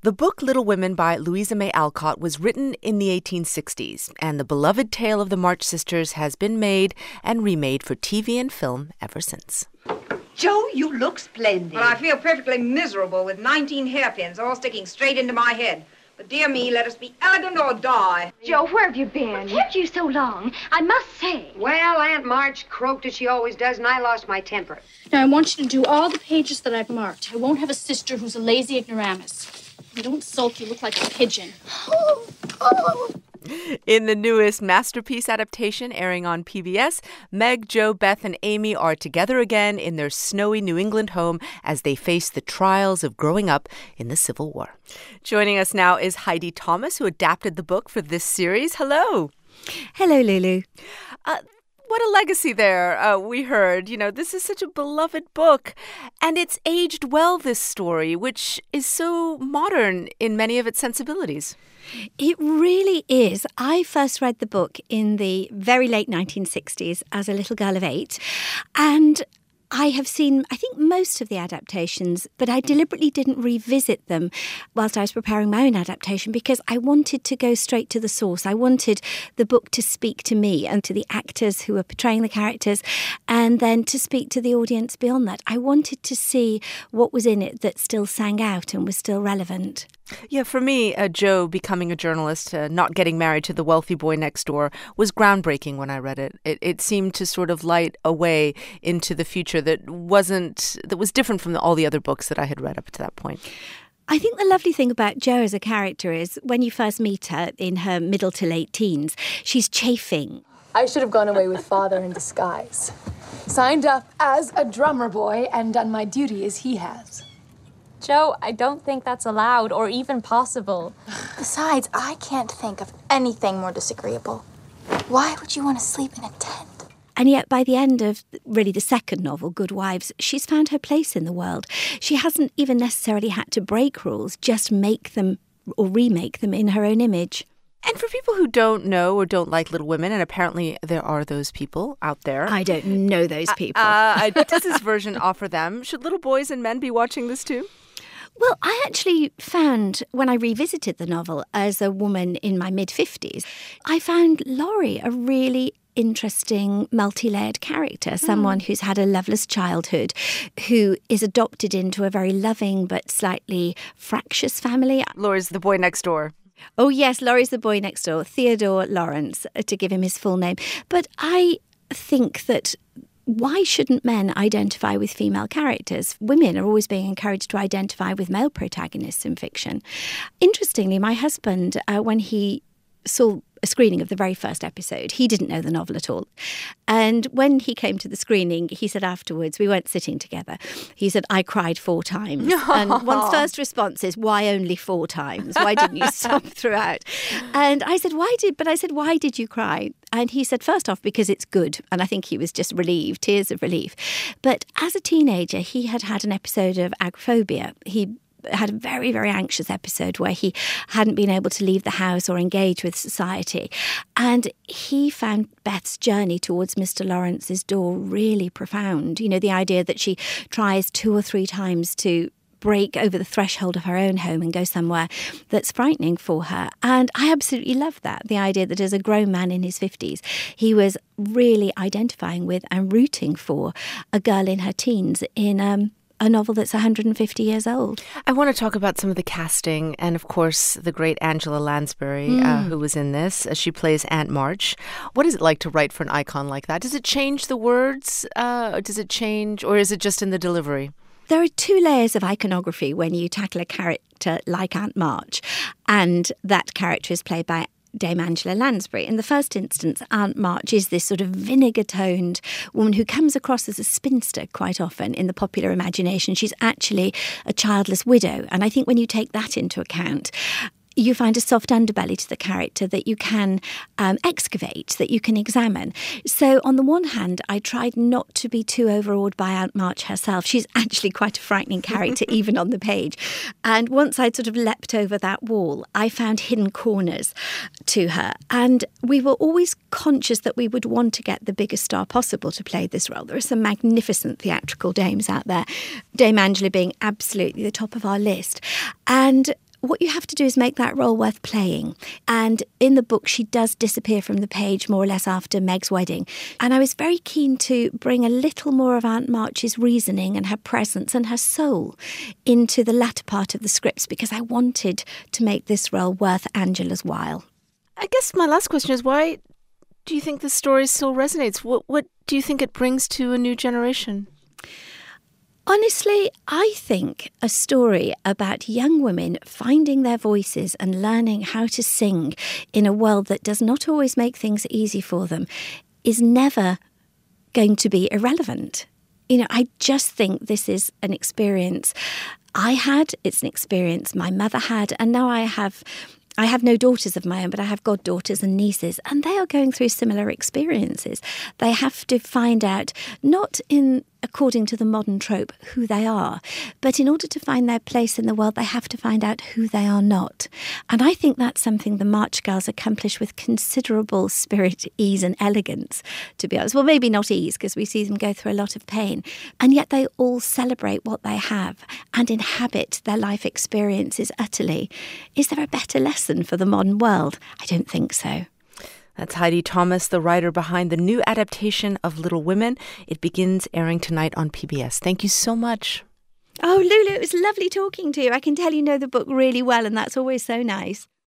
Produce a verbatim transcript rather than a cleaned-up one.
The book Little Women by Louisa May Alcott was written in the eighteen sixties, and the beloved tale of the March Sisters has been made and remade for T V and film ever since. Joe, you look splendid. Well, I feel perfectly miserable with nineteen hairpins all sticking straight into my head. But dear me, let us be elegant or die. Joe, where have you been? What kept you so long? I must say. Well, Aunt March croaked as she always does, and I lost my temper. Now, I want you to do all the pages that I've marked. I won't have a sister who's a lazy ignoramus. You don't sulk, you look like a pigeon. Oh, oh. In the newest masterpiece adaptation airing on P B S, Meg, Jo, Beth, and Amy are together again in their snowy New England home as they face the trials of growing up in the Civil War. Joining us now is Heidi Thomas, who adapted the book for this series. Hello. Hello, Lulu. Uh, What a legacy there, uh, we heard. You know, this is such a beloved book. And it's aged well, this story, which is so modern in many of its sensibilities. It really is. I first read the book in the very late nineteen sixties as a little girl of eight. And I have seen, I think, most of the adaptations, but I deliberately didn't revisit them whilst I was preparing my own adaptation because I wanted to go straight to the source. I wanted the book to speak to me and to the actors who were portraying the characters, and then to speak to the audience beyond that. I wanted to see what was in it that still sang out and was still relevant. Yeah, for me, uh, Jo becoming a journalist, uh, not getting married to the wealthy boy next door, was groundbreaking when I read it. It it seemed to sort of light a way into the future that wasn't that was different from the, all the other books that I had read up to that point. I think the lovely thing about Jo as a character is when you first meet her in her middle to late teens, she's chafing. I should have gone away with Father in disguise. Signed up as a drummer boy and done my duty as he has. Jo, I don't think that's allowed or even possible. Besides, I can't think of anything more disagreeable. Why would you want to sleep in a tent? And yet by the end of really the second novel, Good Wives, she's found her place in the world. She hasn't even necessarily had to break rules, just make them or remake them in her own image. And for people who don't know or don't like Little Women, and apparently there are those people out there. I don't know those people. Uh, uh, does this version offer them? Should little boys and men be watching this too? Well, I actually found, when I revisited the novel as a woman in my mid-fifties, I found Laurie a really interesting, multi-layered character, someone mm. who's had a loveless childhood, who is adopted into a very loving but slightly fractious family. Laurie's the boy next door. Oh, yes, Laurie's the boy next door, Theodore Lawrence, to give him his full name. But I think that why shouldn't men identify with female characters? Women are always being encouraged to identify with male protagonists in fiction. Interestingly, my husband, uh, when he saw a screening of the very first episode, he didn't know the novel at all. And when he came to the screening, he said afterwards, we weren't sitting together, he said, I cried four times. And one's first response is, why only four times? Why didn't you stop throughout? And I said, why did, but I said, why did you cry? And he said, first off, because it's good. And I think he was just relieved, tears of relief. But as a teenager, he had had an episode of agoraphobia. He had a very, very anxious episode where he hadn't been able to leave the house or engage with society. And he found Beth's journey towards Mister Lawrence's door really profound. You know, the idea that she tries two or three times to break over the threshold of her own home and go somewhere that's frightening for her. And I absolutely love that, the idea that as a grown man in his fifties, he was really identifying with and rooting for a girl in her teens in um a novel that's one hundred fifty years old. I want to talk about some of the casting and, of course, the great Angela Lansbury, mm. uh, who was in this. She plays Aunt March. What is it like to write for an icon like that? Does it change the words? Uh, does it change, or is it just in the delivery? There are two layers of iconography when you tackle a character like Aunt March, and that character is played by Dame Angela Lansbury. In the first instance, Aunt March is this sort of vinegar-toned woman who comes across as a spinster quite often in the popular imagination. She's actually a childless widow. And I think when you take that into account, you find a soft underbelly to the character that you can um, excavate, that you can examine. So on the one hand, I tried not to be too overawed by Aunt March herself. She's actually quite a frightening character, even on the page. And once I'd sort of leapt over that wall, I found hidden corners to her. And we were always conscious that we would want to get the biggest star possible to play this role. There are some magnificent theatrical dames out there, Dame Angela being absolutely the top of our list. And what you have to do is make that role worth playing. And in the book, she does disappear from the page more or less after Meg's wedding. And I was very keen to bring a little more of Aunt March's reasoning and her presence and her soul into the latter part of the scripts because I wanted to make this role worth Angela's while. I guess my last question is, why do you think this story still resonates? What, what do you think it brings to a new generation? Honestly, I think a story about young women finding their voices and learning how to sing in a world that does not always make things easy for them is never going to be irrelevant. You know, I just think this is an experience I had, it's an experience my mother had, and now I have I have no daughters of my own, but I have goddaughters and nieces, and they are going through similar experiences. They have to find out, not in according to the modern trope, who they are, but in order to find their place in the world, they have to find out who they are not. And I think that's something the March Girls accomplish with considerable spirit, ease and elegance, to be honest. Well, maybe not ease, because we see them go through a lot of pain. And yet they all celebrate what they have and inhabit their life experiences utterly. Is there a better lesson for the modern world? I don't think so. That's Heidi Thomas, the writer behind the new adaptation of Little Women. It begins airing tonight on P B S. Thank you so much. Oh, Lulu, it was lovely talking to you. I can tell you know the book really well, and that's always so nice.